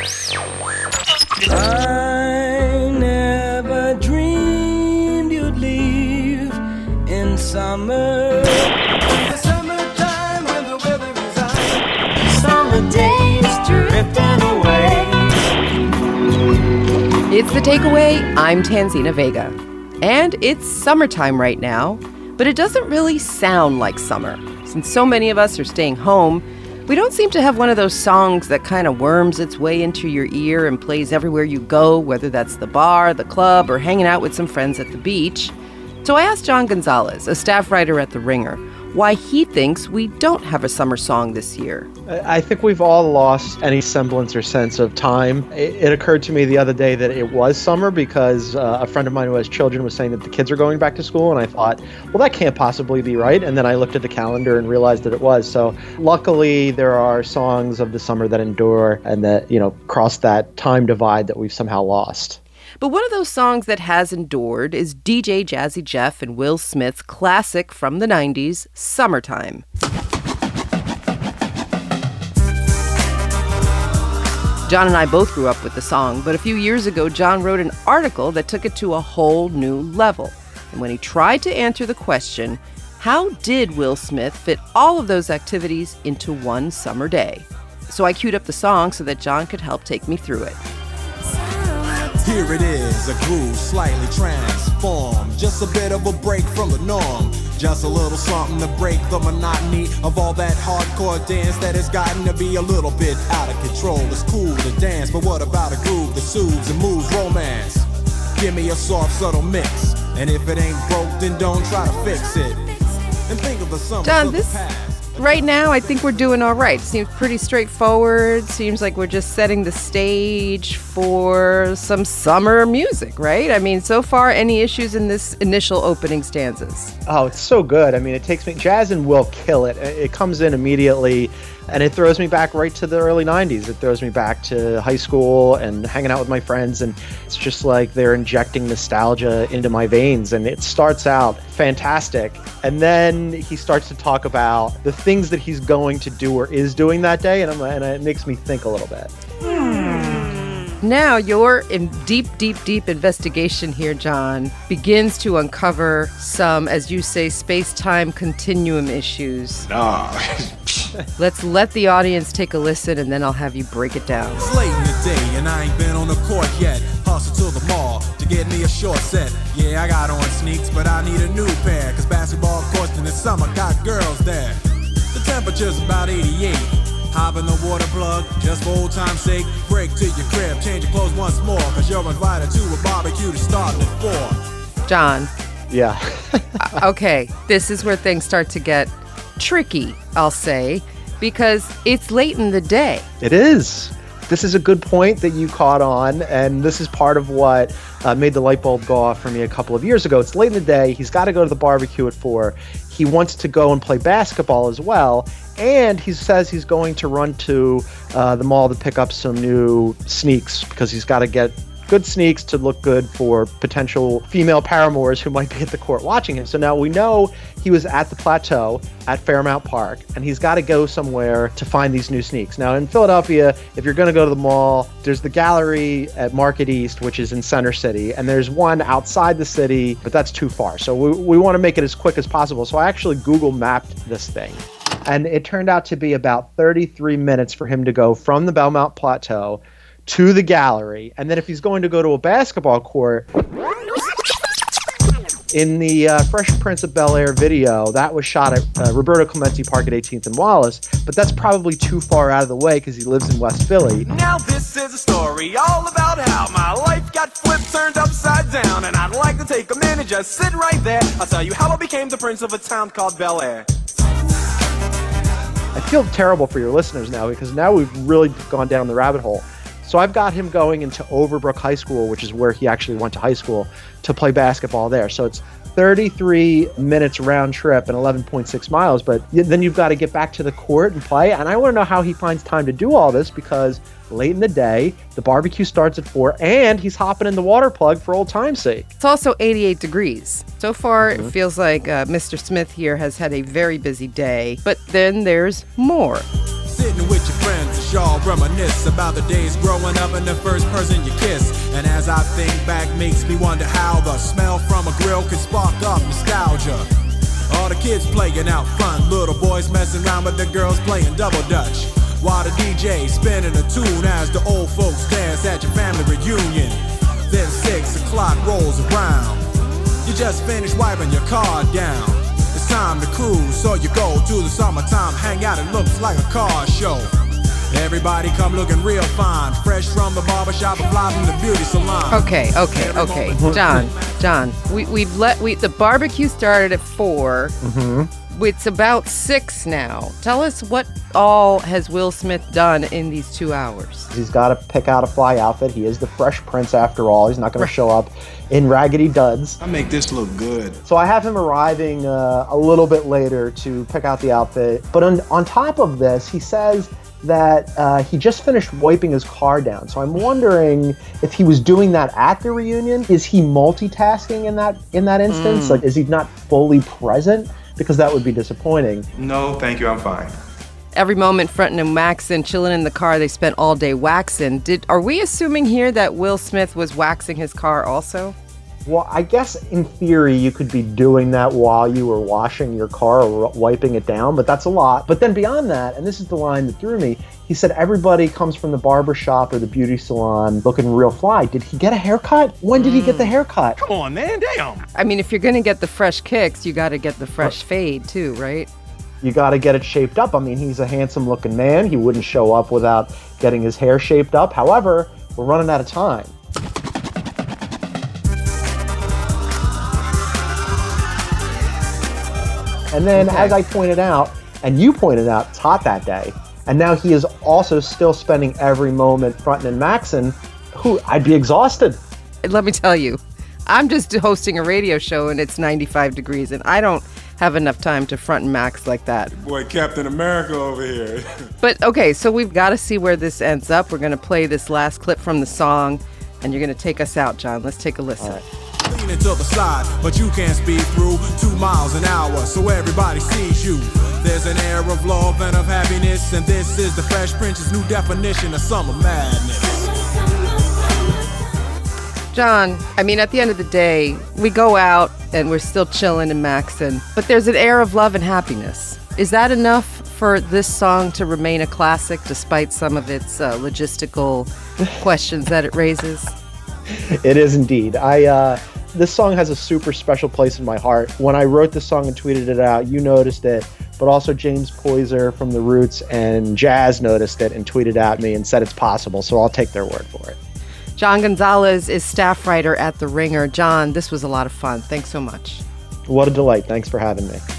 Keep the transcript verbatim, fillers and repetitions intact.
I never dreamed you'd leave in summer. The summertime when the weather is ice. Summer days drifting away. It's The Takeaway. I'm Tanzina Vega. And it's summertime right now, but it doesn't really sound like summer. Since so many of us are staying home, we don't seem to have one of those songs that kind of worms its way into your ear and plays everywhere you go, whether that's the bar, the club, or hanging out with some friends at the beach. So I asked John Gonzalez, a staff writer at The Ringer, why he thinks we don't have a summer song this year. I think we've all lost any semblance or sense of time. It, it occurred to me the other day that it was summer because uh, a friend of mine who has children was saying that the kids are going back to school, and I thought, well, that can't possibly be right. And then I looked at the calendar and realized that it was. So luckily, there are songs of the summer that endure and that, you know, cross that time divide that we've somehow lost. But one of those songs that has endured is D J Jazzy Jeff and Will Smith's classic from the nineties, Summertime. John and I both grew up with the song, but a few years ago, John wrote an article that took it to a whole new level. And when he tried to answer the question, how did Will Smith fit all of those activities into one summer day? So I queued up the song so that John could help take me through it. Here it is, a groove slightly transformed. Just a bit of a break from the norm. Just a little something to break the monotony of all that hardcore dance that has gotten to be a little bit out of control. It's cool to dance, but what about a groove that soothes and moves romance? Give me a soft, subtle mix. And if it ain't broke, then don't try to fix it. And think of the summer John, of the this... past. Right now, I think we're doing all right. Seems pretty straightforward. Seems like we're just setting the stage for some summer music, right? I mean, so far, any issues in this initial opening stanzas? Oh, it's so good. I mean, it takes me, Jazz and Will kill it. It comes in immediately, and it throws me back right to the early nineties. It throws me back to high school and hanging out with my friends, and it's just like they're injecting nostalgia into my veins, and it starts out fantastic. And then he starts to talk about the things that he's going to do or is doing that day, and, I'm, and it makes me think a little bit. Now your in deep, deep, deep investigation here, John, begins to uncover some, as you say, space-time continuum issues. Nah. Let's let the audience take a listen, and then I'll have you break it down. It's late in the day, and I ain't been on the court yet. Hustle to the mall to get me a short set. Yeah, I got on sneaks, but I need a new pair, cause basketball courts in the summer got girls there. The temperature's about eighty-eight. Hop in the water plug, just for old time's sake. Break to your crib, change your clothes once more, cause you're invited to a barbecue to start at four. John. Yeah. Okay, this is where things start to get tricky, I'll say, because it's late in the day. It is. This is a good point that you caught on, and this is part of what uh, made the light bulb go off for me a couple of years ago. It's late in the day. He's got to go to the barbecue at four. He wants to go and play basketball as well, and he says he's going to run to uh, the mall to pick up some new sneaks because he's got to get good sneaks to look good for potential female paramours who might be at the court watching him. So now we know he was at the Plateau at Fairmount Park, and he's got to go somewhere to find these new sneaks. Now in Philadelphia, if you're going to go to the mall, there's the gallery at Market East, which is in Center City, and there's one outside the city, but that's too far. So we, we want to make it as quick as possible. So I actually Google mapped this thing, and it turned out to be about thirty-three minutes for him to go from the Belmont Plateau to the gallery. And then if he's going to go to a basketball court, in the uh, Fresh Prince of Bel-Air video, that was shot at uh, Roberto Clemente Park at eighteenth and Wallace, but that's probably too far out of the way because he lives in West Philly. Now this is a story all about how my life got flipped, turned upside down, and I'd like to take a minute, just sit right there. I'll tell you how I became the prince of a town called Bel-Air. I feel terrible for your listeners now because now we've really gone down the rabbit hole. So I've got him going into Overbrook High School, which is where he actually went to high school, to play basketball there. So it's thirty-three minutes round trip and eleven point six miles, but then you've got to get back to the court and play. And I want to know how he finds time to do all this because late in the day, the barbecue starts at four, and he's hopping in the water plug for old time's sake. It's also eighty-eight degrees. So far, Mm-hmm. it feels like uh, Mister Smith here has had a very busy day, but then there's more. Sitting with your friends wish y'all reminisce about the days growing up and the first person you kiss. And as I think back, makes me wonder how the smell from a grill can spark up nostalgia. All the kids playing out front, little boys messing around with the girls playing double dutch, while the D J spinning a tune as the old folks dance at your family reunion. Then six o'clock rolls around, you just finished wiping your car down. It's time to cruise, so you go to the summertime hangout. It looks like a car show. Everybody come looking real fine, fresh from the barbershop or fly from the beauty salon. Okay, okay, okay. John, John, we, we've let, we, the barbecue started at four. Mm-hmm. It's about six now. Tell us what all has Will Smith done in these two hours? He's got to pick out a fly outfit. He is the Fresh Prince after all. He's not going to show up in raggedy duds. I make this look good. So I have him arriving uh, a little bit later to pick out the outfit. But on, on top of this, he says that uh, he just finished wiping his car down. So I'm wondering if he was doing that at the reunion. Is he multitasking in that in that instance? Mm. Like, is he not fully present? Because that would be disappointing. No, thank you, I'm fine. Every moment Frontin and Maxon chilling in the car, they spent all day waxing. Did are we assuming here that Will Smith was waxing his car also? Well, I guess in theory you could be doing that while you were washing your car or wiping it down, but that's a lot. But then beyond that, and this is the line that threw me, he said everybody comes from the barber shop or the beauty salon looking real fly. Did he get a haircut? When did mm. he get the haircut? Come on, man, damn. I mean, if you're going to get the fresh kicks, you got to get the fresh fade too, right? You got to get it shaped up. I mean, he's a handsome-looking man. He wouldn't show up without getting his hair shaped up. However, we're running out of time. And then, okay. as I pointed out, and you pointed out, it's hot that day. And now he is also still spending every moment Frontin and Maxon, who I'd be exhausted. Let me tell you, I'm just hosting a radio show and it's ninety-five degrees, and I don't have enough time to front and max like that. Boy, Captain America over here. But okay, so we've got to see where this ends up. We're going to play this last clip from the song, and you're going to take us out, John. Let's take a listen. All right. Leaning to the side, but you can't speed through two miles an hour, so everybody sees you. There's an air of love and of happiness, and this is the Fresh Prince's new definition of summer madness. John, I mean, at the end of the day, we go out and we're still chilling in Maxon, but there's an air of love and happiness. Is that enough for this song to remain a classic despite some of its uh, logistical questions that it raises? It is indeed. I uh, this song has a super special place in my heart. When I wrote this song and tweeted it out, you noticed it, but also James Poyser from The Roots and Jazz noticed it and tweeted at me and said it's possible, so I'll take their word for it. John Gonzalez is staff writer at The Ringer. John, this was a lot of fun. Thanks so much. What a delight. Thanks for having me.